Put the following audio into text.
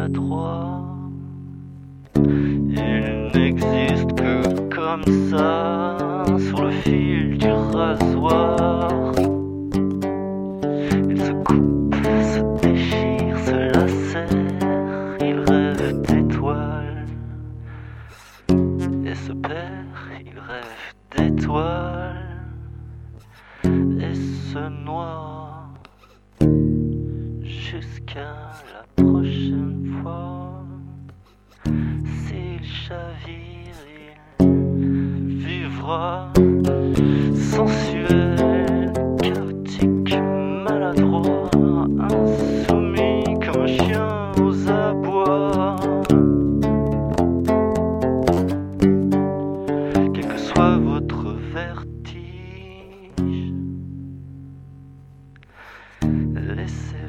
maladroit. Il n'existe que comme ça, sur le fil du rasoir. Il se coupe, se déchire, se lacère. Il rêve d'étoiles et se perd. Il rêve d'étoiles et se noie. Jusqu'à la prochaine fois. S'il chavire, il vivra sensuel, chaotique, maladroit, insoumis comme un chien aux abois. Quel que soit votre vertige, laissez